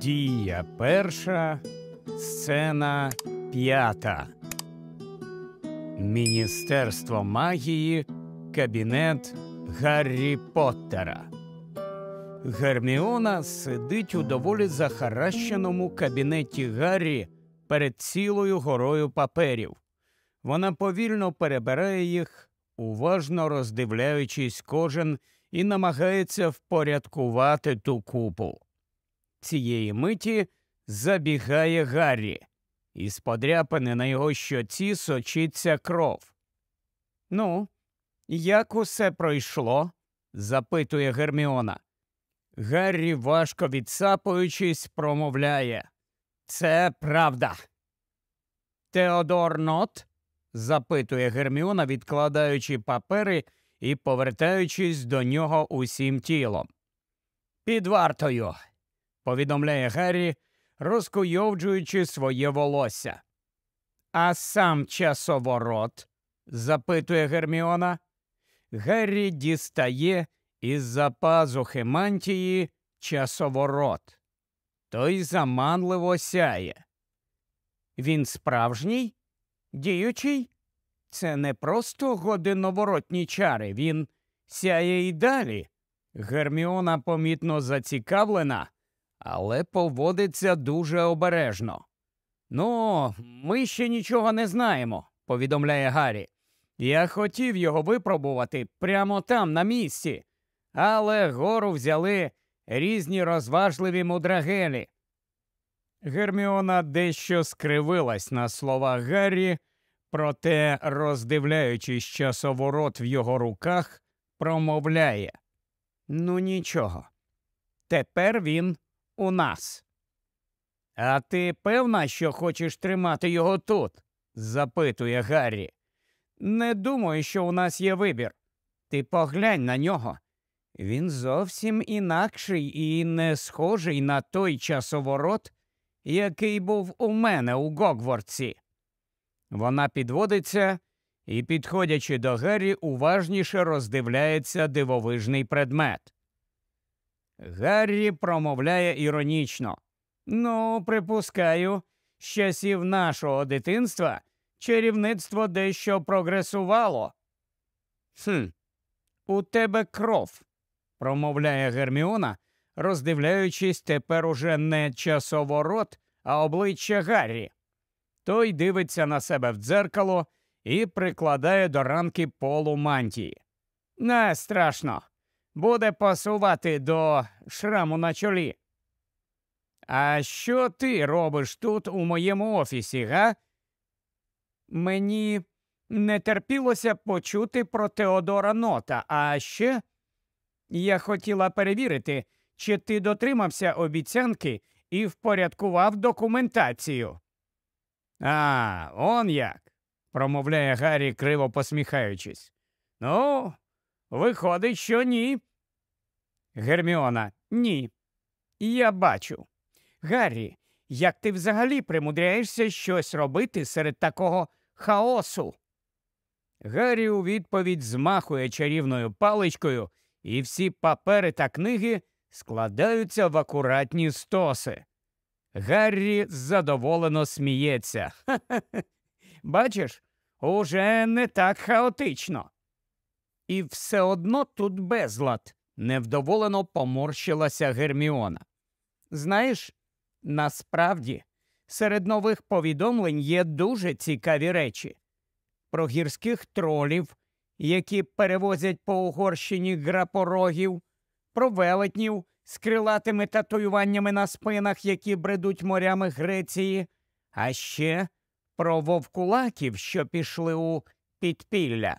Дія перша, сцена п'ята. Міністерство магії, кабінет Гаррі Поттера. Герміона сидить у доволі захаращеному кабінеті Гаррі перед цілою горою паперів. Вона повільно перебирає їх, уважно роздивляючись кожен, і намагається впорядкувати ту купу. Цієї миті забігає Гаррі. Із подряпини на його щоці сочиться кров. «Ну, як усе пройшло?» – запитує Герміона. Гаррі, важко відсапуючись, промовляє: «Це правда». «Теодор Нот?» – запитує Герміона, відкладаючи папери і повертаючись до нього усім тілом. «Під вартою», – повідомляє Гаррі, розкуйовджуючи своє волосся. «А сам часоворот?» – запитує Герміона. Гаррі дістає із-за пазухи мантії часоворот. Той заманливо сяє. «Він справжній? Діючий? Це не просто годинноворотні чари, він сяє і далі». Герміона помітно зацікавлена, але поводиться дуже обережно. «Ну, ми ще нічого не знаємо», – повідомляє Гаррі. «Я хотів його випробувати прямо там, на місці, але гору взяли різні розважливі мудрагелі». Герміона дещо скривилась на словах Гаррі, проте, роздивляючись часоворот в його руках, промовляє: «Ну нічого, тепер він у нас». «А ти певна, що хочеш тримати його тут?» – запитує Гаррі. «Не думаю, що у нас є вибір. Ти поглянь на нього. Він зовсім інакший і не схожий на той часоворот, який був у мене у Гогвартсі». Вона підводиться і, підходячи до Гаррі, уважніше роздивляється дивовижний предмет. Гаррі промовляє іронічно: «Ну, припускаю, з часів нашого дитинства чарівництво дещо прогресувало». «У тебе кров», – промовляє Герміона, роздивляючись тепер уже не часоворот, а обличчя Гаррі. Той дивиться на себе в дзеркало і прикладає до рамки полу мантії. «Не страшно. Буде пасувати до шраму на чолі». «А що ти робиш тут у моєму офісі, га?» «Мені не терпілося почути про Теодора Нота, а ще я хотіла перевірити, чи ти дотримався обіцянки і впорядкував документацію». «А, он як», – промовляє Гаррі, криво посміхаючись. «Ну, виходить, що ні». Герміона: «Ні, я бачу. Гаррі, як ти взагалі примудряєшся щось робити серед такого хаосу?» Гаррі у відповідь змахує чарівною паличкою, і всі папери та книги складаються в акуратні стоси. Гаррі задоволено сміється. «Ха-ха-ха! Бачиш, уже не так хаотично». «І все одно тут безлад», – невдоволено поморщилася Герміона. «Знаєш, насправді, серед нових повідомлень є дуже цікаві речі. Про гірських тролів, які перевозять по Угорщині грапорогів, про велетнів з крилатими татуюваннями на спинах, які бредуть морями Греції, а ще про вовкулаків, що пішли у підпілля».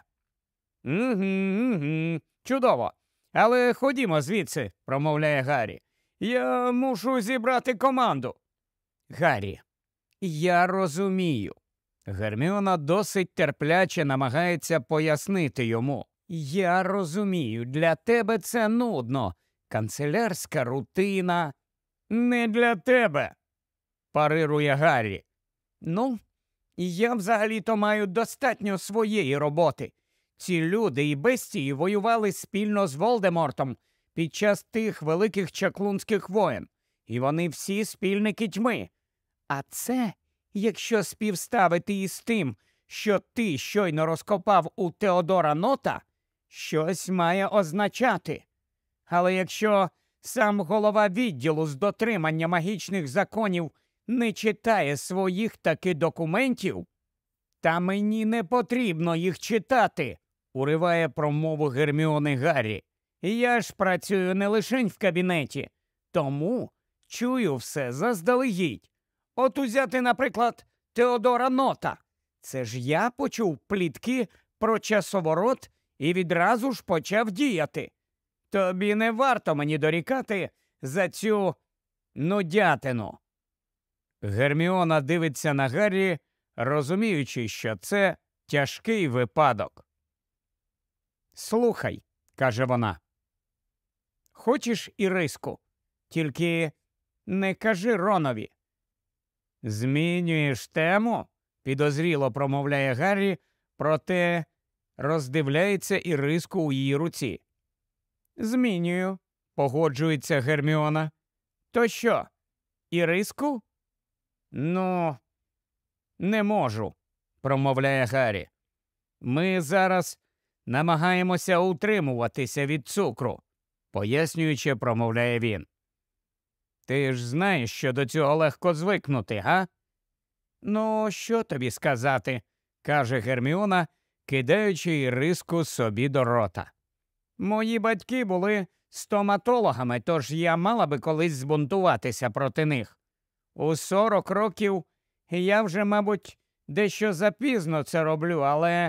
«Угу, чудово. Але ходімо звідси», – промовляє Гаррі. «Я мушу зібрати команду». «Гаррі, я розумію». Герміона досить терпляче намагається пояснити йому. «Я розумію, для тебе це нудно. Канцелярська рутина». «Не для тебе», – парирує Гаррі. «Ну, я взагалі-то маю достатньо своєї роботи. Ці люди і бестії воювали спільно з Волдемортом під час тих великих чаклунських воєн. і вони всі спільники тьми. А це, якщо співставити із тим, що ти щойно розкопав у Теодора Нота, щось має означати. Але якщо сам голова відділу з дотримання магічних законів не читає своїх таки документів, та мені не потрібно їх читати, уриває промову Герміони Гаррі. Я ж працюю не лише в кабінеті, тому чую все заздалегідь. От узяти, наприклад, Теодора Нота. Це ж я почув плітки про часоворот і відразу ж почав діяти. Тобі не варто мені дорікати за цю нудятину. Герміона дивиться на Гаррі, розуміючи, що це тяжкий випадок. «Слухай», – каже вона, – «хочеш іриску? Тільки не кажи Ронові». «Змінюєш тему?» – підозріло промовляє Гаррі, проте роздивляється іриску у її руці. «Змінюю», – погоджується Герміона. «То що, іриску?» «Ну, не можу», – промовляє Гаррі. «Ми зараз намагаємося утримуватися від цукру», – пояснюючи, промовляє він. «Ти ж знаєш, що до цього легко звикнути, га?» «Ну, що тобі сказати?» – каже Герміона, кидаючи іриску собі до рота. «Мої батьки були стоматологами, тож я мала би колись збунтуватися проти них. У 40 років я вже, мабуть, дещо запізно це роблю, але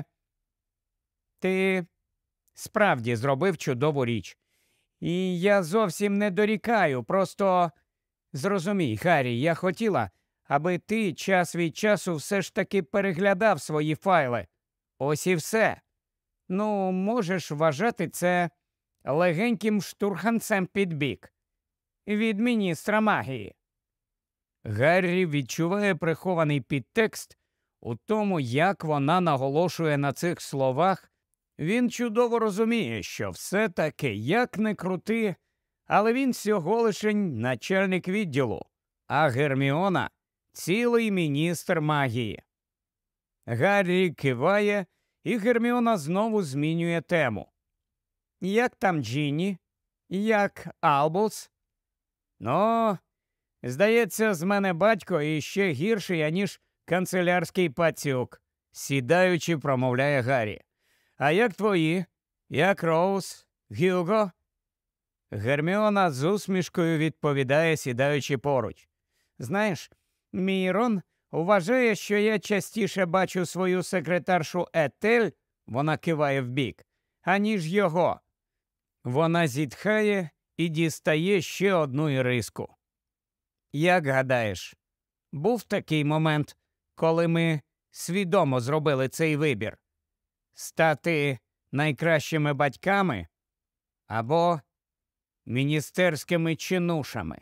ти справді зробив чудову річ. І я зовсім не дорікаю, просто зрозумій, Гаррі, я хотіла, аби ти час від часу все ж таки переглядав свої файли. Ось і все. Ну, можеш вважати це легеньким штурханцем під бік. Від міністра магії». Гаррі відчуває прихований підтекст у тому, як вона наголошує на цих словах. Він чудово розуміє, що все-таки, як не крути, але він всього лишень начальник відділу, а Герміона – цілий міністр магії. Гаррі киває, і Герміона знову змінює тему. «Як там Джинні? Як Албус?» «Ну, здається, з мене батько іще гірший, аніж канцелярський пацюк», – сідаючи, промовляє Гаррі. «А як твої? Як Роуз? Гюго?» Герміона з усмішкою відповідає, сідаючи поруч. «Знаєш, мій Рон вважає, що я частіше бачу свою секретаршу Етель», – вона киває вбік, – «аніж його». Вона зітхає і дістає ще одну іриску. «Як гадаєш, був такий момент, коли ми свідомо зробили цей вибір? Стати найкращими батьками або міністерськими чинушами?»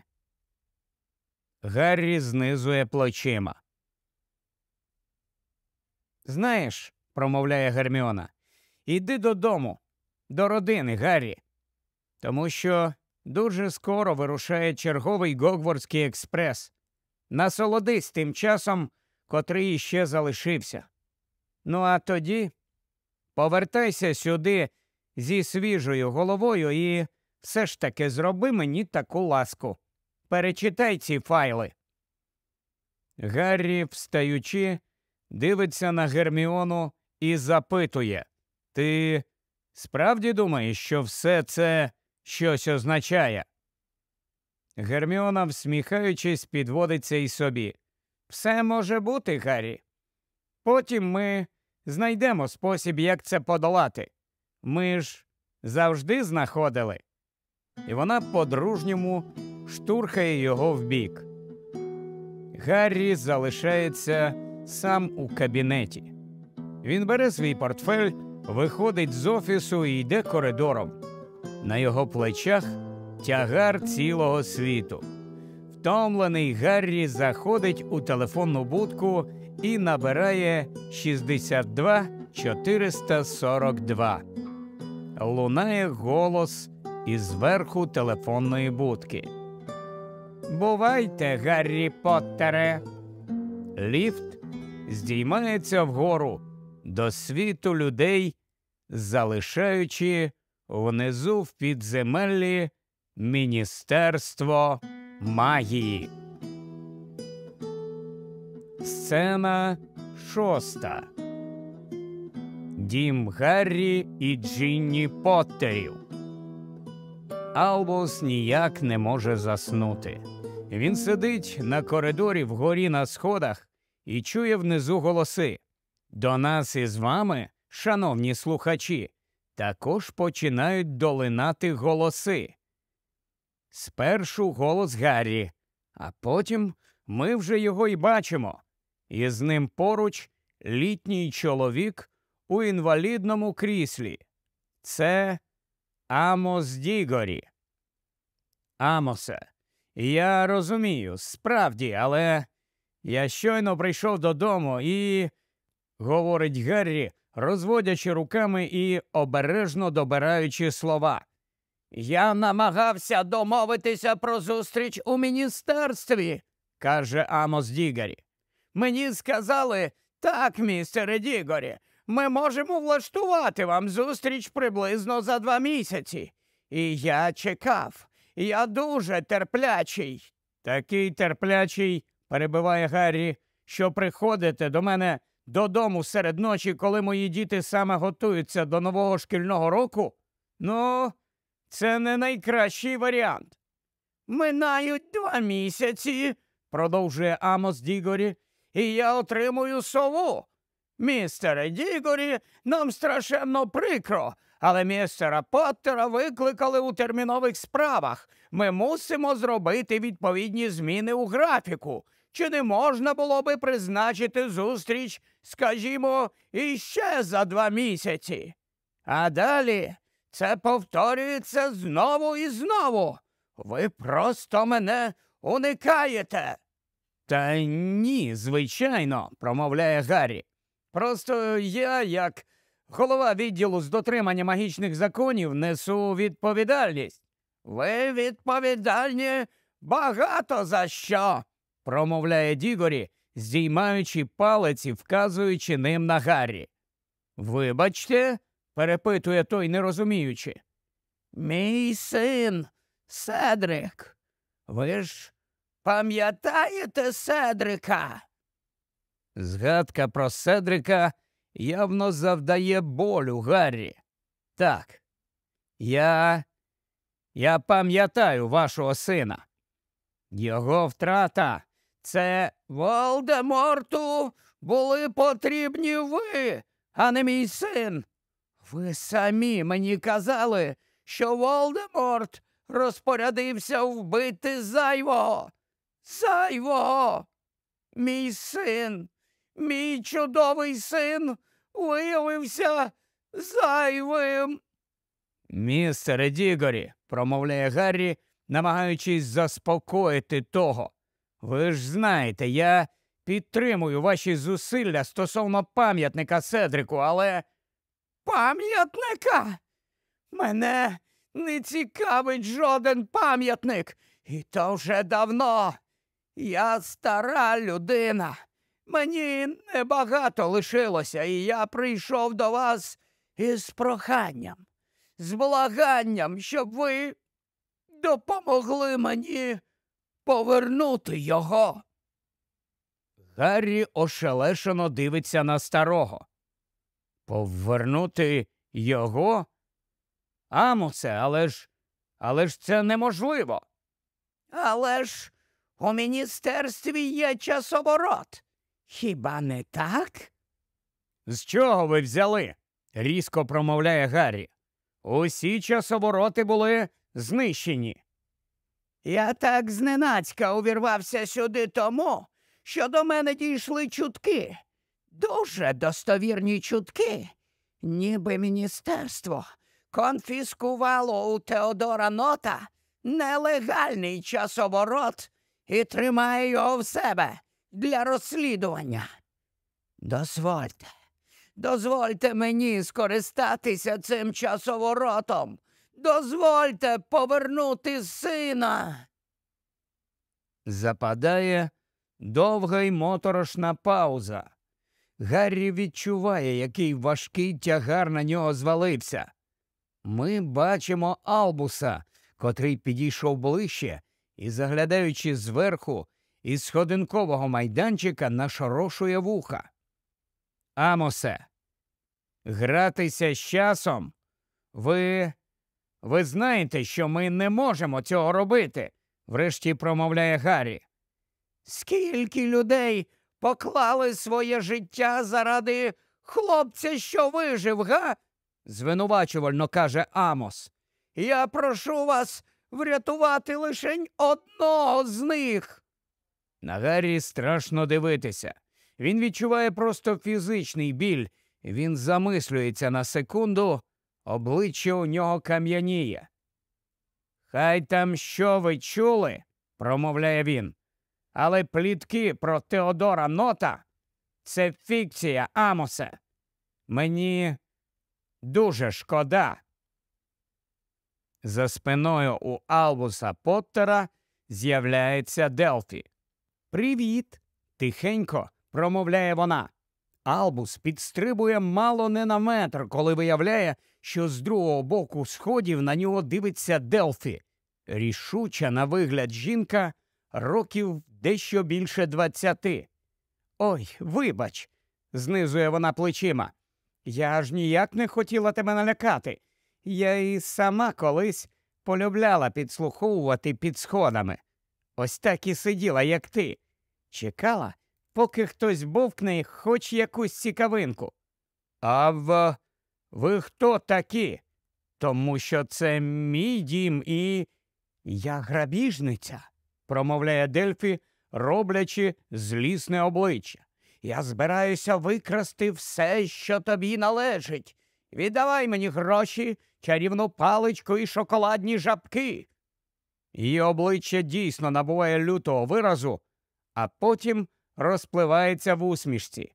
Гаррі знизує плечима. «Знаєш», – промовляє Герміона, – «іди додому, до родини, Гаррі, тому що дуже скоро вирушає черговий Гогвартський експрес. Насолодись тим часом, котрий іще залишився. Ну а тоді повертайся сюди зі свіжою головою і все ж таки зроби мені таку ласку. Перечитай ці файли». Гаррі, встаючи, дивиться на Герміону і запитує: «Ти справді думаєш, що все це щось означає?» Герміона, всміхаючись, підводиться й собі. «Все може бути, Гаррі. Потім ми знайдемо спосіб, як це подолати. Ми ж завжди знаходили». І вона по-дружньому штурхає його вбік. Гаррі залишається сам у кабінеті. Він бере свій портфель, виходить з офісу і йде коридором. На його плечах тягар цілого світу. Втомлений Гаррі заходить у телефонну будку і набирає 62 442. Лунає голос із верху телефонної будки. Бувайте, Гаррі Поттере. Ліфт здіймається вгору до світу людей, залишаючи внизу в підземеллі Міністерство магії. Сцена 6. Дім Гаррі і Джинні Поттерів. Албус ніяк не може заснути. Він сидить на коридорі вгорі на сходах і чує внизу голоси. До нас із вами, шановні слухачі, також починають долинати голоси. Спершу голос Гаррі, а потім ми вже його й бачимо. І з ним поруч літній чоловік у інвалідному кріслі. Це Амос Дігорі. Амосе, я розумію, справді, але я щойно прийшов додому і, говорить Гаррі, розводячи руками і обережно добираючи слова. Я намагався домовитися про зустріч у міністерстві, каже Амос Дігорі. Мені сказали, так, містере Дігорі, ми можемо влаштувати вам зустріч приблизно за 2 місяці. І я чекав. Я дуже терплячий. Такий терплячий, перебиває Гаррі, що приходите до мене додому серед ночі, коли мої діти саме готуються до нового шкільного року? Ну, це не найкращий варіант. Минають 2 місяці, продовжує Амос Дігорі, і я отримую сову. Містере Дігорі, нам страшенно прикро, але містера Поттера викликали у термінових справах. Ми мусимо зробити відповідні зміни у графіку. Чи не можна було би призначити зустріч, скажімо, іще за 2 місяці? А далі це повторюється знову і знову. Ви просто мене уникаєте. Та ні, звичайно, промовляє Гаррі. Просто я, як голова відділу з дотримання магічних законів, несу відповідальність. Ви відповідальні багато за що, промовляє Дігорі, здіймаючи палець і вказуючи ним на Гаррі. Вибачте, перепитує той, не розуміючи. Мій син Седрик. Ви ж пам'ятаєте Седрика? Згадка про Седрика явно завдає болю Гаррі. Так, я пам'ятаю вашого сина. Його втрата – це Волдеморту були потрібні ви, а не мій син. Ви самі мені казали, що Волдеморт розпорядився вбити зайвого. Зайвого! Мій син, мій чудовий син виявився зайвим. Містере Дігорі, промовляє Гаррі, намагаючись заспокоїти того. Ви ж знаєте, я підтримую ваші зусилля стосовно пам'ятника Седрику, але... Пам'ятника? Мене не цікавить жоден пам'ятник, і то вже давно. Я стара людина. Мені небагато лишилося, і я прийшов до вас із проханням, з благанням, щоб ви допомогли мені повернути його. Гаррі ошелешено дивиться на старого. Повернути його? Амосе, але ж це неможливо. Але ж у міністерстві є часоворот. Хіба не так? З чого ви взяли? Різко промовляє Гаррі. Усі часовороти були знищені. Я так зненацька увірвався сюди тому, що до мене дійшли чутки. Дуже достовірні чутки. Ніби міністерство конфіскувало у Теодора Нота нелегальний часоворот і тримає його в себе для розслідування. Дозвольте мені скористатися цим часоворотом. Дозвольте повернути сина. Западає довга й моторошна пауза. Гаррі відчуває, який важкий тягар на нього звалився. Ми бачимо Албуса, котрий підійшов ближче і, заглядаючи зверху, із сходинкового майданчика нашорошує вуха. Амосе, гратися з часом? Ви знаєте, що ми не можемо цього робити, врешті промовляє Гаррі. Скільки людей поклали своє життя заради хлопця, що вижив, га? Звинувачувально каже Амос. Я прошу вас врятувати лишень одного з них. На Гаррі страшно дивитися. Він відчуває просто фізичний біль. Він замислюється на секунду, обличчя у нього кам'яніє. «Хай там що ви чули», – промовляє він, – «але плітки про Теодора Нота – це фікція, Амосе. Мені дуже шкода». За спиною у Албуса Поттера з'являється Делфі. «Привіт!» – тихенько промовляє вона. Албус підстрибує мало не на метр, коли виявляє, що з другого боку сходів на нього дивиться Делфі. Рішуча на вигляд жінка, років дещо більше 20. «Ой, вибач!» – знизує вона плечима. «Я аж ніяк не хотіла тебе налякати. Я і сама колись полюбляла підслуховувати під сходами. Ось так і сиділа, як ти. Чекала, поки хтось бовкне хоч якусь цікавинку. А ви хто такі? Тому що це мій дім і... Я грабіжниця, промовляє Дельфі, роблячи злісне обличчя. Я збираюся викрасти все, що тобі належить. Віддавай мені гроші, чарівну паличку і шоколадні жабки. Її обличчя дійсно набуває лютого виразу, а потім розпливається в усмішці.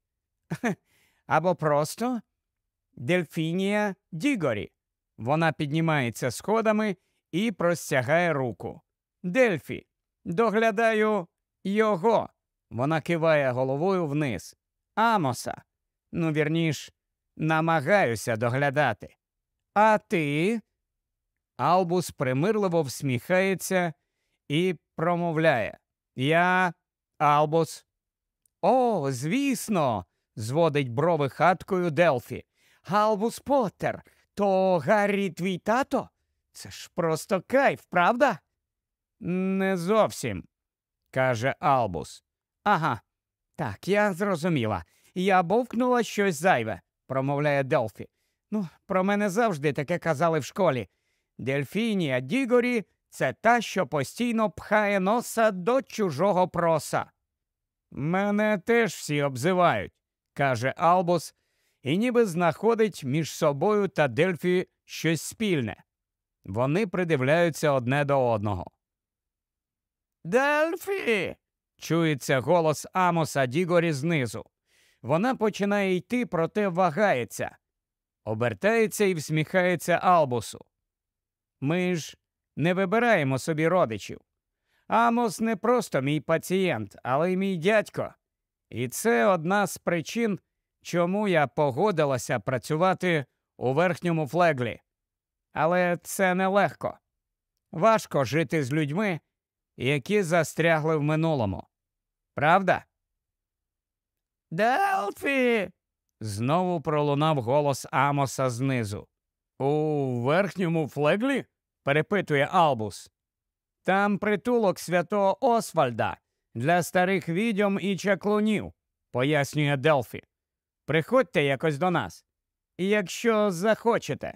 Або просто Дельфінія Дігорі. Вона піднімається сходами і простягає руку. Дельфі, доглядаю його. Вона киває головою вниз. Амоса. Ну, вірніш, намагаюся доглядати. А ти? Албус примирливо всміхається і промовляє. Я Албус. О, звісно, зводить брови хаткою Делфі. Албус Поттер, то Гаррі твій тато? Це ж просто кайф, правда? Не зовсім, каже Албус. Ага, так, я зрозуміла. Я бовкнула щось зайве, промовляє Делфі. Ну, про мене завжди таке казали в школі. Дельфінія Дігорі – це та, що постійно пхає носа до чужого проса. Мене теж всі обзивають, каже Албус, і ніби знаходить між собою та Дельфі щось спільне. Вони придивляються одне до одного. «Дельфі!» – чується голос Амоса Дігорі знизу. Вона починає йти, проте вагається. Обертається і всміхається Албусу. Ми ж не вибираємо собі родичів. Амос не просто мій пацієнт, але й мій дядько. І це одна з причин, чому я погодилася працювати у верхньому флеглі. Але це нелегко. Важко жити з людьми, які застрягли в минулому. Правда? «Делфі!» – знову пролунав голос Амоса знизу. «У верхньому флеглі?» – перепитує Албус. «Там притулок святого Освальда для старих відьом і чаклунів», – пояснює Делфі. «Приходьте якось до нас, якщо захочете».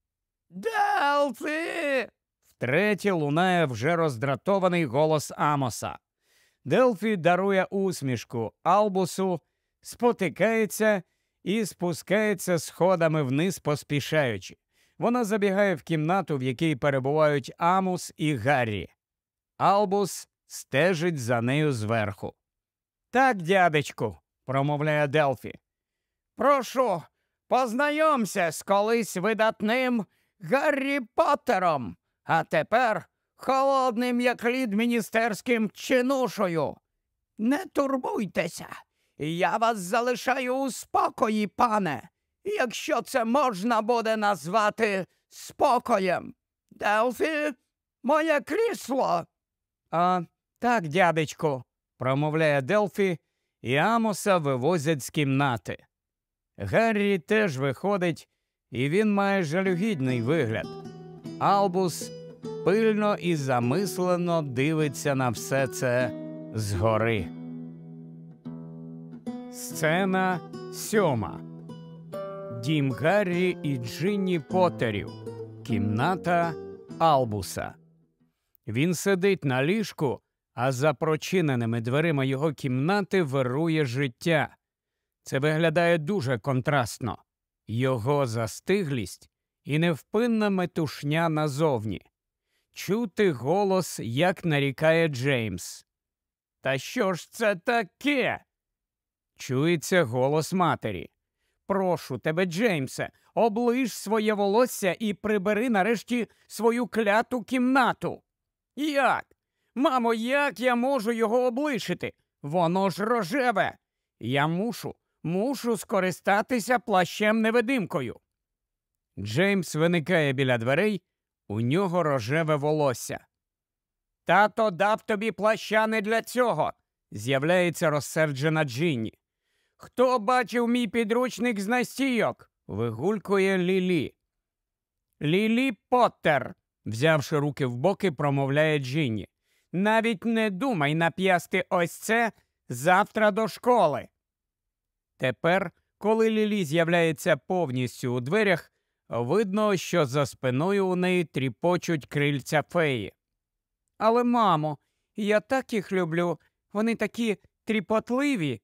«Делфі!» – втретє лунає вже роздратований голос Амоса. Делфі дарує усмішку Албусу, спотикається і спускається сходами вниз, поспішаючи. Вона забігає в кімнату, в якій перебувають Амус і Гаррі. Албус стежить за нею зверху. «Так, дядечку», – промовляє Делфі. «Прошу, познайомся з колись видатним Гаррі Поттером. А тепер холодним, як лід міністерським чинушою. Не турбуйтеся, я вас залишаю у спокої, пане, якщо це можна буде назвати спокоєм. Делфі, моє крісло. Так, дядечку, промовляє Делфі, і Амоса вивозять з кімнати. Гаррі теж виходить, і він має жалюгідний вигляд. Албус пильно і замислено дивиться на все це згори. Сцена 7. Дім Гаррі і Джинні Поттерів. Кімната Албуса. Він сидить на ліжку, а за прочиненими дверима його кімнати вирує життя. Це виглядає дуже контрастно. Його застиглість і невпинна метушня назовні. Чути голос, як нарікає Джеймс. «Та що ж це таке?» Чується голос матері. «Прошу тебе, Джеймсе, оближ своє волосся і прибери нарешті свою кляту кімнату». «Як? Мамо, як я можу його облишити? Воно ж рожеве. Я мушу скористатися плащем-невидимкою». Джеймс виникає біля дверей, у нього рожеве волосся. «Тато дав тобі плаща не для цього», – з'являється розсерджена Джинні. «Хто бачив мій підручник з настійок?» – вигулькує Лілі. «Лілі Поттер», – взявши руки в боки, промовляє Джинні. «Навіть не думай нап'ясти ось це завтра до школи». Тепер, коли Лілі з'являється повністю у дверях, видно, що за спиною у неї тріпочуть крильця феї. «Але, мамо, я так їх люблю, вони такі тріпотливі».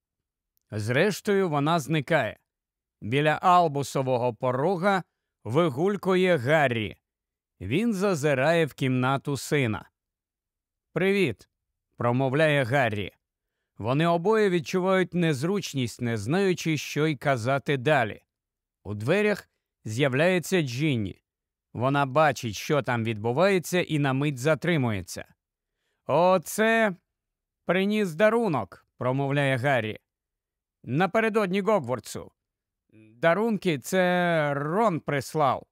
Зрештою, вона зникає. Біля Албусового порога вигулькує Гаррі. Він зазирає в кімнату сина. «Привіт», – промовляє Гаррі. Вони обоє відчувають незручність, не знаючи, що й казати далі. У дверях з'являється Джинні. Вона бачить, що там відбувається, і на мить затримується. «Оце приніс дарунок», – промовляє Гаррі. «Напередодні Гогвартсу. Дарунки це Рон прислав».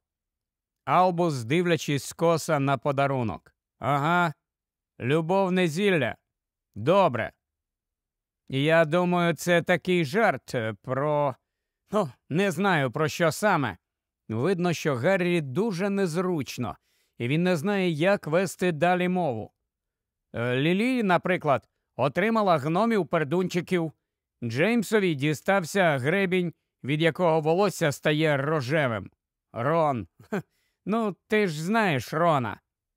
Албус, дивлячись скоса на подарунок. «Ага, любовне зілля. Добре. Я думаю, це такий жарт про... не знаю, про що саме». Видно, що Гаррі дуже незручно, і він не знає, як вести далі мову. Лілі, наприклад, отримала гномів-пердунчиків. Джеймсові дістався гребінь, від якого волосся стає рожевим. Рон. Ну, ти ж знаєш Рона.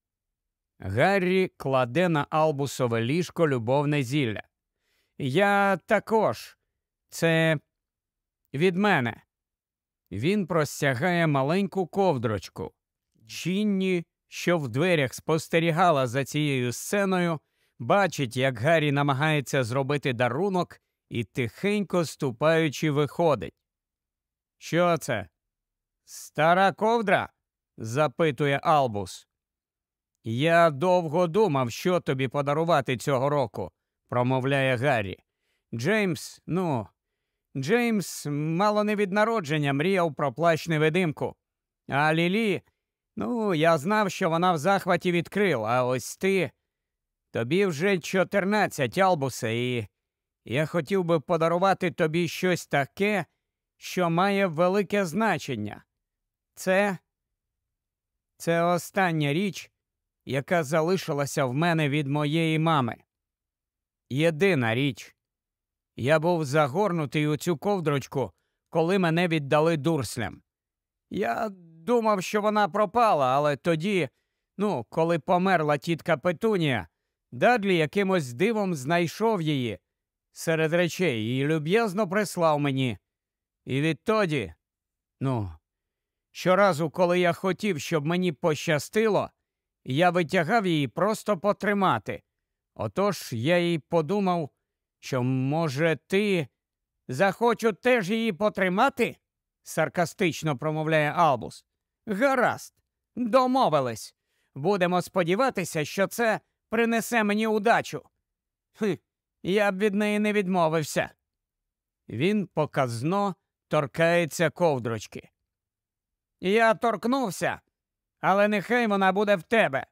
Гаррі кладе на Албусове ліжко любовне зілля. «Я також. Це від мене». Він простягає маленьку ковдрочку. Джинні, що в дверях спостерігала за цією сценою, бачить, як Гаррі намагається зробити дарунок і тихенько ступаючи виходить. «Що це? Стара ковдра?» – запитує Албус. «Я довго думав, що тобі подарувати цього року», – промовляє Гаррі. Джеймс мало не від народження мріяв про плащ-невидимку. А Лілі, я знав, що вона в захваті від крил, а ось ти... Тобі вже 14, Албусе, і я хотів би подарувати тобі щось таке, що має велике значення. Це остання річ, яка залишилася в мене від моєї мами. Єдина річ. Я був загорнутий у цю ковдрочку, коли мене віддали дурслям. Я думав, що вона пропала, але тоді, коли померла тітка Петунія, Дадлі якимось дивом знайшов її серед речей і люб'язно прислав мені. І відтоді, щоразу, коли я хотів, щоб мені пощастило, я витягав її просто потримати. Отож я їй подумав, що, може, ти захочу теж її потримати? Саркастично промовляє Албус. Гаразд, домовились. будемо сподіватися, що це принесе мені удачу. Я б від неї не відмовився. Він показно торкається ковдрочки. Я торкнувся, але нехай вона буде в тебе.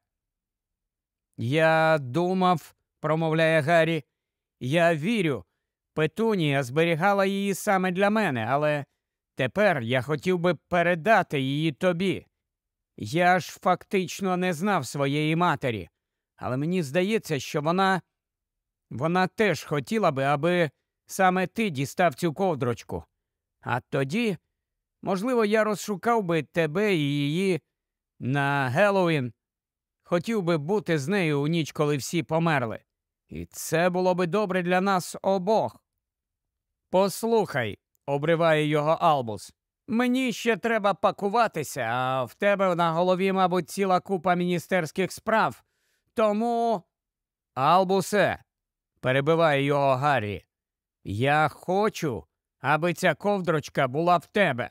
Я думав, промовляє Гаррі, я вірю, Петунія зберігала її саме для мене, але тепер я хотів би передати її тобі. Я ж фактично не знав своєї матері, але мені здається, що вона теж хотіла би, аби саме ти дістав цю ковдрочку. А тоді, можливо, я розшукав би тебе і її на Геллоуін. Хотів би бути з нею у ніч, коли всі померли. І це було би добре для нас обох. Послухай, обриває його Албус, мені ще треба пакуватися, а в тебе на голові, мабуть, ціла купа міністерських справ. Тому... Албусе, перебиває його Гаррі, я хочу, аби ця ковдрочка була в тебе.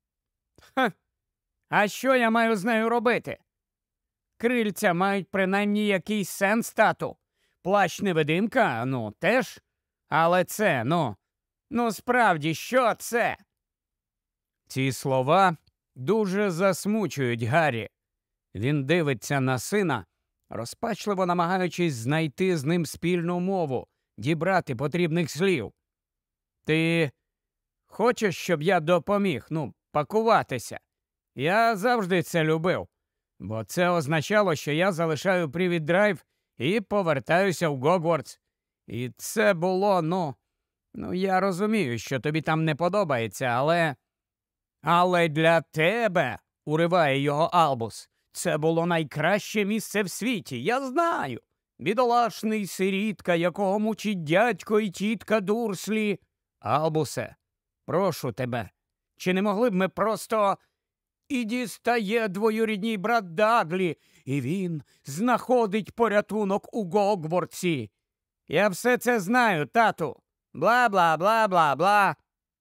А що я маю з нею робити? Крильця мають принаймні якийсь сенс, тату. Плащ-невидимка, теж. Але це, справді, що це? Ці слова дуже засмучують Гаррі. Він дивиться на сина, розпачливо намагаючись знайти з ним спільну мову, дібрати потрібних слів. Ти хочеш, щоб я допоміг, пакуватися? Я завжди це любив, бо це означало, що я залишаю Привід-Драйв і повертаюся в Гогвартс. І це було, я розумію, що тобі там не подобається, але... Але для тебе, уриває його Албус, це було найкраще місце в світі, я знаю. Бідолашний сирітка, якого мучить дядько і тітка Дурслі. Албусе, прошу тебе, чи не могли б ми просто... І дістає двоюрідній брат Даглі, і він знаходить порятунок у Гогвартсі. Я все це знаю, тату. Бла-бла-бла-бла-бла.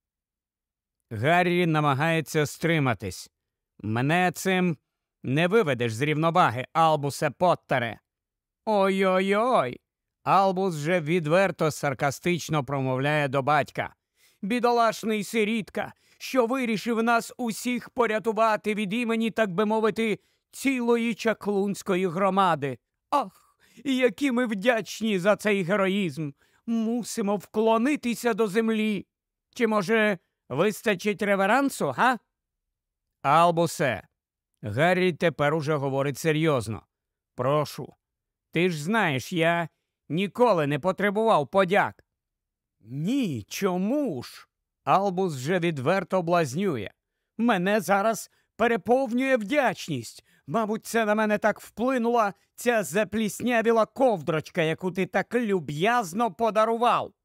Гаррі намагається стриматись. Мене цим не виведеш з рівноваги, Албусе Поттере. Ой-ой-ой. Албус вже відверто саркастично промовляє до батька. Бідолашний сирітка, що вирішив нас усіх порятувати від імені, так би мовити, цілої чаклунської громади. Ах, які ми вдячні за цей героїзм. Мусимо вклонитися до землі. Чи, може, вистачить реверансу, га? Албусе, Гаррі тепер уже говорить серйозно. Прошу, ти ж знаєш, я ніколи не потребував подяк. Ні, чому ж? Албус вже відверто блазнює. Мене зараз переповнює вдячність. Мабуть, це на мене так вплинула ця запліснявіла ковдрочка, яку ти так люб'язно подарував.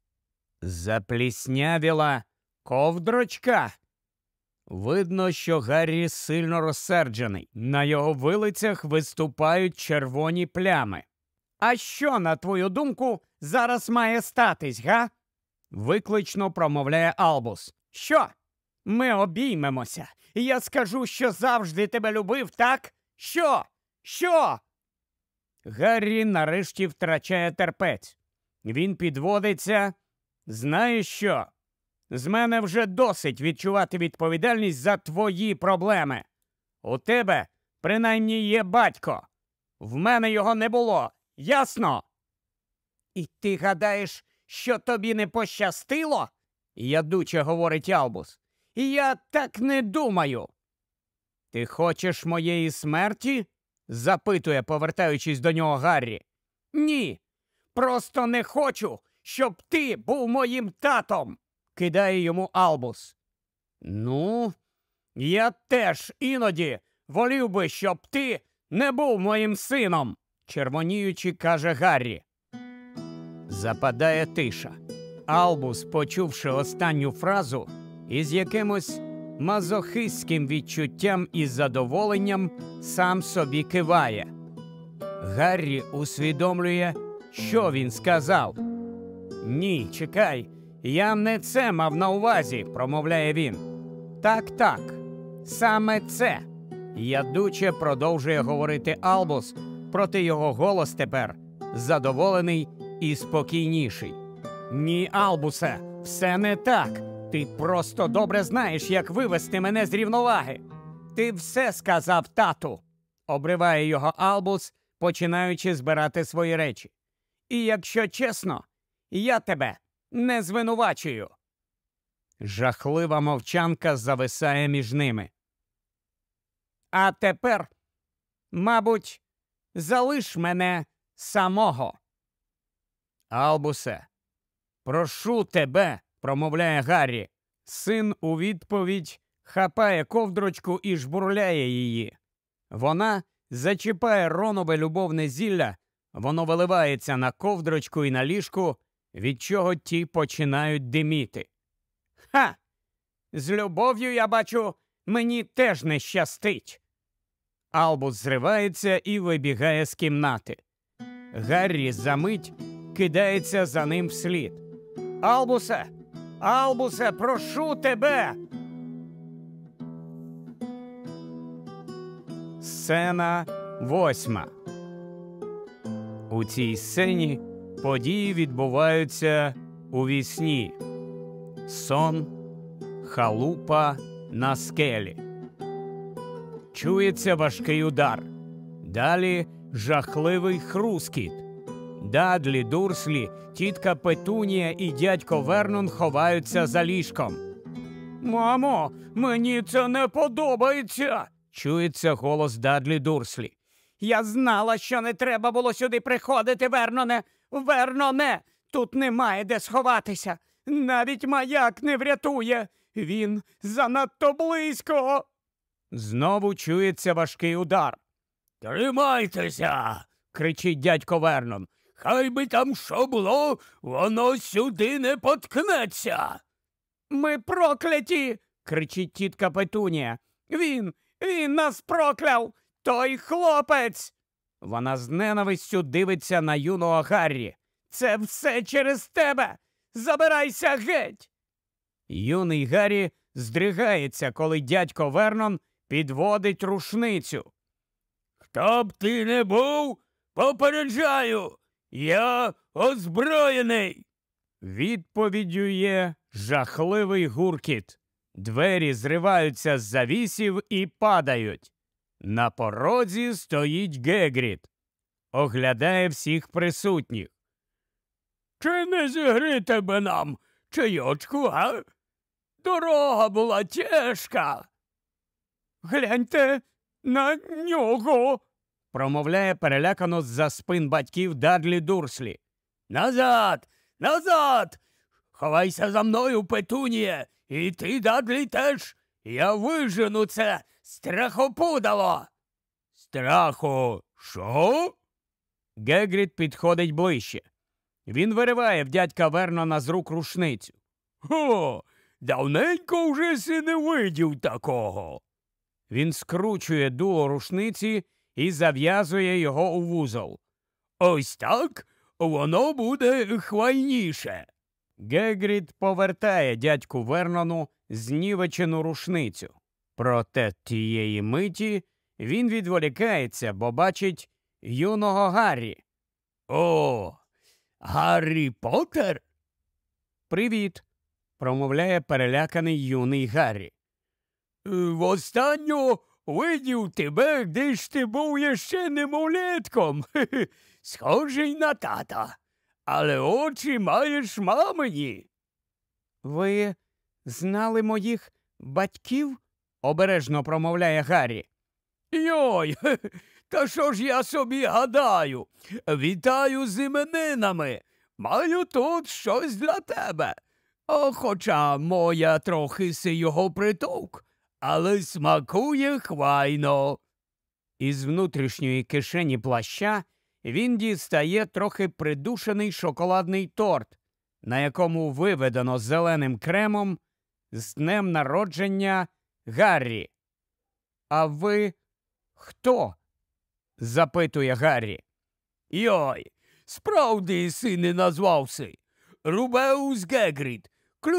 Запліснявіла ковдрочка? Видно, що Гаррі сильно розсерджений. На його вилицях виступають червоні плями. А що, на твою думку, зараз має статись, га? Виклично промовляє Албус. Що? Ми обіймемося, і я скажу, що завжди тебе любив, так? Що? Що? Гаррі нарешті втрачає терпець. Він підводиться. Знаєш що? З мене вже досить відчувати відповідальність за твої проблеми. У тебе, принаймні, є батько. В мене його не було. Ясно? І ти гадаєш, що тобі не пощастило? Ядуче говорить Албус. Я так не думаю. Ти хочеш моєї смерті? Запитує, повертаючись до нього Гаррі. Ні, просто не хочу, щоб ти був моїм татом, кидає йому Албус. Ну, я теж іноді волів би, щоб ти не був моїм сином, червоніючи, каже Гаррі. Западає тиша. Албус, почувши останню фразу, із якимось мазохистським відчуттям і задоволенням сам собі киває. Гаррі усвідомлює, що він сказав. «Ні, чекай, я не це мав на увазі», – промовляє він. «Так, саме це. Ядуче продовжує говорити Албус, проте його голос тепер задоволений і спокійніший. Ні, Албусе, все не так. Ти просто добре знаєш, як вивести мене з рівноваги. Ти все сказав тату, обриває його Албус, починаючи збирати свої речі. І якщо чесно, я тебе не звинувачую. Жахлива мовчанка зависає між ними. А тепер, мабуть, залиш мене самого. Албусе, прошу тебе, промовляє Гаррі. Син у відповідь хапає ковдрочку і жбурляє її. Вона зачіпає Ронове любовне зілля, воно виливається на ковдрочку і на ліжку, від чого ті починають диміти. Ха! З любов'ю, я бачу, мені теж не щастить. Албус зривається і вибігає з кімнати. Гаррі за мить кидається за ним вслід. Албусе! Албусе, прошу тебе! Сцена 8. У цій сцені події відбуваються у вісні. Сон, халупа на скелі. Чується важкий удар. Далі жахливий хрускіт. Дадлі Дурслі, тітка Петунія і дядько Вернон ховаються за ліжком. «Мамо, мені це не подобається!» – чується голос Дадлі Дурслі. «Я знала, що не треба було сюди приходити, Верноне! Верноне! Тут немає де сховатися! Навіть маяк не врятує! Він занадто близько!» Знову чується важкий удар. «Тримайтеся!» – кричить дядько Вернон. «Хай би там що було, воно сюди не поткнеться!» «Ми прокляті!» – кричить тітка Петунія. Він нас прокляв! Той хлопець!» Вона з ненавистю дивиться на юного Гаррі. «Це все через тебе! Забирайся геть!» Юний Гаррі здригається, коли дядько Вернон підводить рушницю. «Хто б ти не був, попереджаю! Я озброєний!» Відповіддю є жахливий гуркіт. Двері зриваються з завісів і падають. На порозі стоїть Гегрід. Оглядає всіх присутніх. «Чи не зігріти би нам чайочку, га? Дорога була тяжка!» «Гляньте на нього!» – промовляє перелякано з-за спин батьків Дадлі Дурслі. «Назад! Назад! Ховайся за мною, Петуніє! І ти, Дадлі, теж! Я вижену це страхопудало!» «Страху? Що?» Гегрід підходить ближче. Він вириває в дядька Вернона з рук рушницю. «О, давненько вже си не видів такого!» Він скручує дуло рушниці і зав'язує його у вузол. «Ось так воно буде хвайніше!» Гегрід повертає дядьку Вернону знівечену рушницю. Проте тієї миті він відволікається, бо бачить юного Гаррі. «О, Гаррі Поттер?» «Привіт», – промовляє переляканий юний Гаррі. «Востанню видів тебе, де ж ти був іще немовлятком. Схожий на тата, але очі маєш мамині». «Ви знали моїх батьків?» – обережно промовляє Гаррі. «Йой, та що ж я собі гадаю? Вітаю з іменинами. Маю тут щось для тебе. Хоча моя трохи си його притук, але смакує хвайно». Із внутрішньої кишені плаща він дістає трохи придушений шоколадний торт, на якому виведено зеленим кремом «З днем народження Гаррі». «А ви хто?» – запитує Гаррі. «Йой, справді си не назвався. Рубеус Гегрід,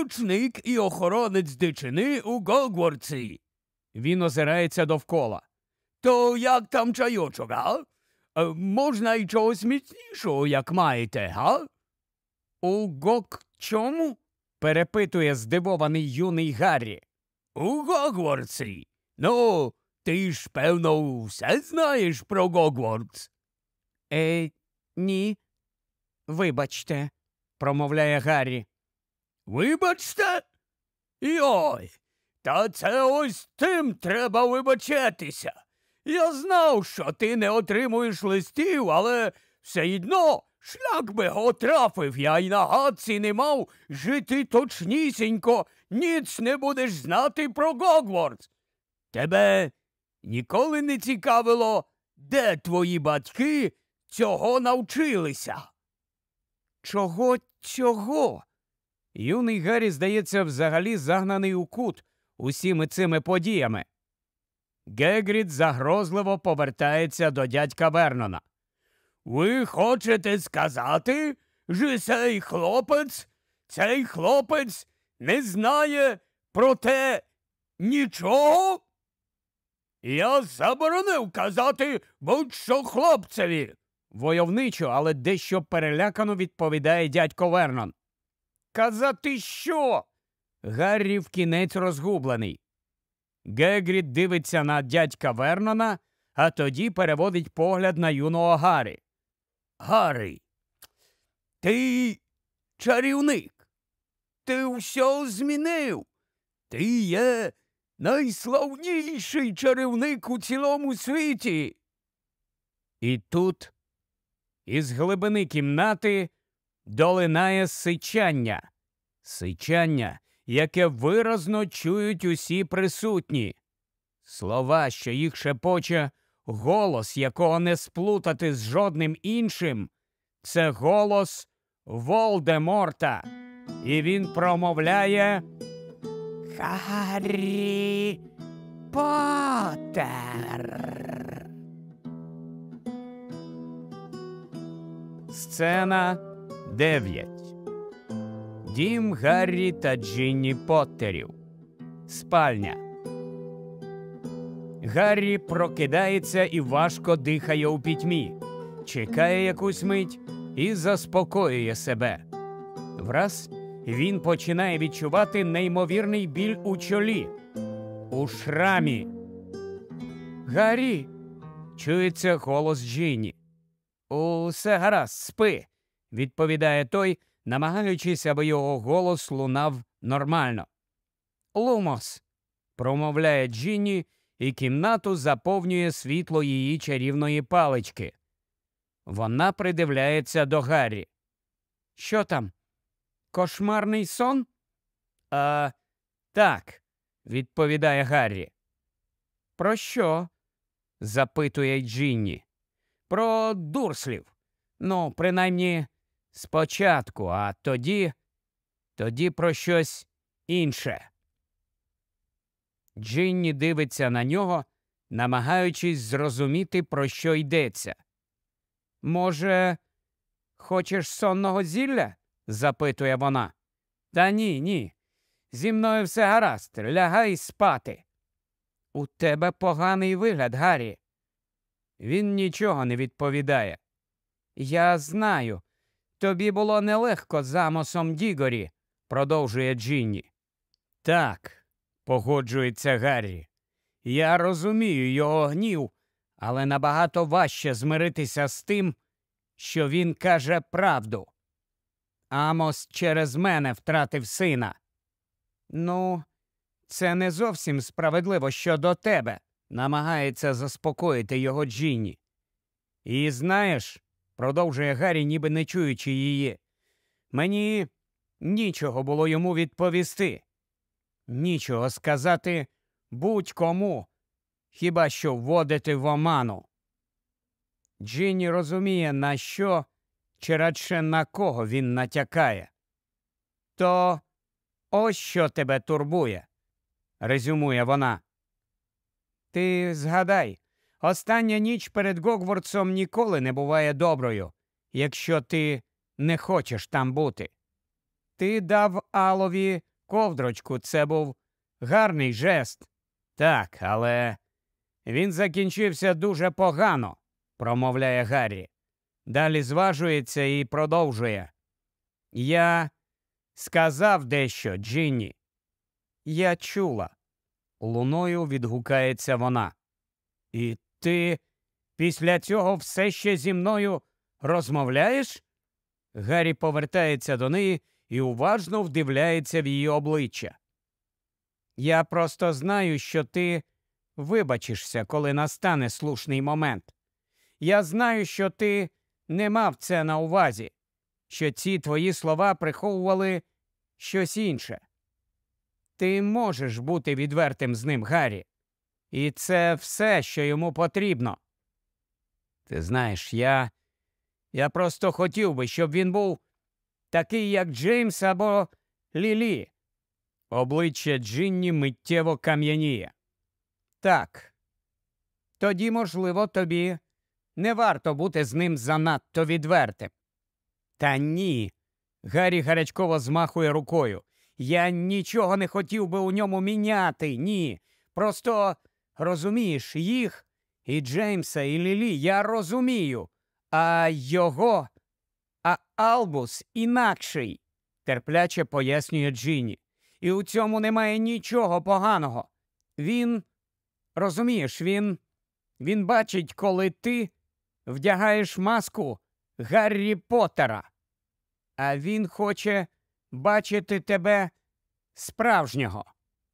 ключник і охоронець дичини у Гогвартсі». Він озирається довкола. То як там чайочок, га? Можна і чогось міцнішого, як маєте, га? У чому? Перепитує здивований юний Гаррі. У Гогвартсі. Ну, ти ж, певно, все знаєш про Гогвартс. Ні. Вибачте, промовляє Гаррі. Вибачте? Йой, та це ось тим треба вибачатися. Я знав, що ти не отримуєш листів, але все одно шлях би го трафив, я й на гадці не мав жити точнісінько, ніц не будеш знати про Гогвартс. Тебе ніколи не цікавило, де твої батьки цього навчилися? Чого цього? Юний Гаррі, здається, взагалі загнаний у кут усіми цими подіями. Гегрід загрозливо повертається до дядька Вернона. Ви хочете сказати, що цей хлопець не знає про те нічого? Я заборонив казати будь-що хлопцеві. Войовничо, але дещо перелякано відповідає дядько Вернон. Казати що? Гаррі вкінець розгублений. Гегрід дивиться на дядька Вернона, а тоді переводить погляд на юного Гаррі. Гаррі, ти чарівник. Ти все змінив. Ти є найславніший чарівник у цілому світі. І тут із глибини кімнати долинає сичання. Сичання, яке виразно чують усі присутні. Слова, що їх шепоче, голос, якого не сплутати з жодним іншим, це голос Волдеморта. І він промовляє «Гаррі Поттер». Сцена 9. Дім Гаррі та Джинні Поттерів. Спальня. Гаррі прокидається і важко дихає у пітьмі. Чекає якусь мить і заспокоює себе. Враз він починає відчувати неймовірний біль у чолі. У шрамі. «Гаррі!» – чується голос Джинні. «Усе гаразд, спи», – відповідає той, намагаючись, аби його голос лунав нормально. «Лумос», – промовляє Джинні, і кімнату заповнює світло її чарівної палички. Вона придивляється до Гаррі. «Що там? Кошмарний сон?» «Так», – відповідає Гаррі. «Про що?» – запитує Джинні. «Про Дурслів. Ну, принаймні, спочатку, а тоді про щось інше». Джинні дивиться на нього, намагаючись зрозуміти, про що йдеться. «Може, хочеш сонного зілля?» – запитує вона. «Та ні. Зі мною все гаразд, лягай спати». «У тебе поганий вигляд, Гаррі». Він нічого не відповідає. «Я знаю. Тобі було нелегко з Амосом Дігорі», – продовжує Джинні. «Так», – погоджується Гаррі. «Я розумію його гнів, але набагато важче змиритися з тим, що він каже правду. Амос через мене втратив сина». «Ну, це не зовсім справедливо щодо тебе», – намагається заспокоїти його Джинні. «І знаєш», – продовжує Гаррі, ніби не чуючи її, «мені нічого було йому відповісти. Нічого сказати будь-кому, хіба що вводити в оману». Джинні розуміє, на що, чи радше на кого він натякає. «То ось що тебе турбує», – резюмує вона. «Ти згадай, остання ніч перед Гогвартсом ніколи не буває доброю, якщо ти не хочеш там бути. Ти дав Алові ковдрочку, це був гарний жест. Так, але Він закінчився дуже погано, промовляє Гаррі. Далі зважується і продовжує. Я сказав дещо, Джинні. Я чула. Луною відгукається вона. І ти після цього все ще зі мною розмовляєш? Гаррі повертається до неї і уважно вдивляється в її обличчя. Я просто знаю, що ти вибачишся, коли настане слушний момент. Я знаю, що ти не мав це на увазі, що ці твої слова приховували щось інше. Ти можеш бути відвертим з ним, Гаррі. І це все, що йому потрібно. Ти знаєш, я просто хотів би, щоб він був такий, як Джеймс або Лілі. Обличчя Джинні миттєво кам'яніє. Так. Тоді, можливо, тобі не варто бути з ним занадто відвертим. Та ні. Гаррі гарячково змахує рукою. Я нічого не хотів би у ньому міняти, ні. Просто, розумієш, їх, і Джеймса, і Лілі, я розумію. А його, Албус інакший, терпляче пояснює Джинні. І у цьому немає нічого поганого. Він, розумієш, він бачить, коли ти вдягаєш маску Гаррі Поттера. А він хоче бачити тебе справжнього.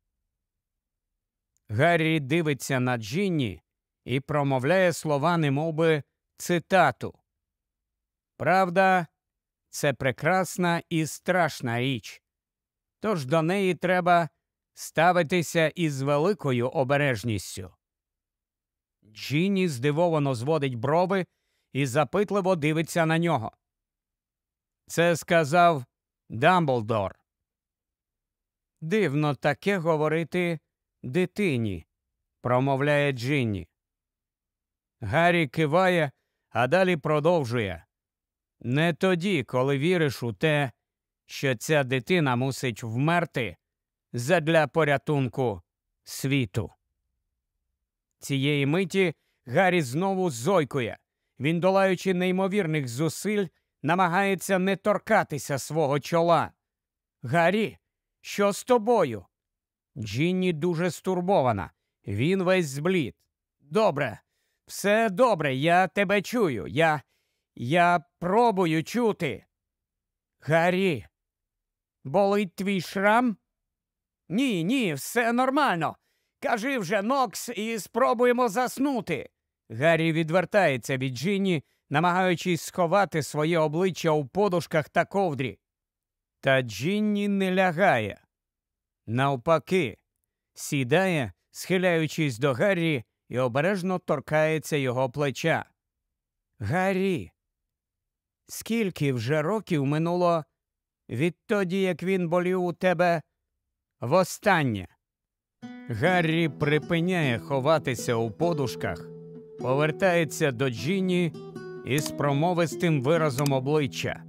Гаррі дивиться на Джинні і промовляє слова немовби цитату. Правда, це прекрасна і страшна річ. Тож до неї треба ставитися із великою обережністю. Джинні здивовано зводить брови і запитливо дивиться на нього. Це сказав Дамблдор. Дивно таке говорити дитині, промовляє Джинні. Гаррі киває, а далі продовжує. Не тоді, коли віриш у те, що ця дитина мусить вмерти задля порятунку світу. Цієї миті Гаррі знову зойкує. Він, долаючи неймовірних зусиль, намагається не торкатися свого чола. Гаррі, що з тобою? Джинні дуже стурбована. Він весь зблід. Добре, все добре, я тебе чую. Я пробую чути. Гаррі, болить твій шрам? Ні, все нормально. Кажи вже, Нокс, і спробуємо заснути. Гаррі відвертається від Джинні, намагаючись сховати своє обличчя у подушках та ковдрі. Та Джинні не лягає. Навпаки, сідає, схиляючись до Гаррі, і обережно торкається його плеча. Гаррі, скільки вже років минуло відтоді, як він болів у тебе востаннє? Гаррі припиняє ховатися у подушках, повертається до Джинні із промовистим виразом обличчя.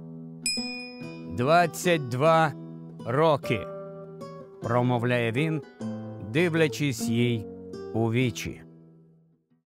22 роки, промовляє він, дивлячись їй у вічі.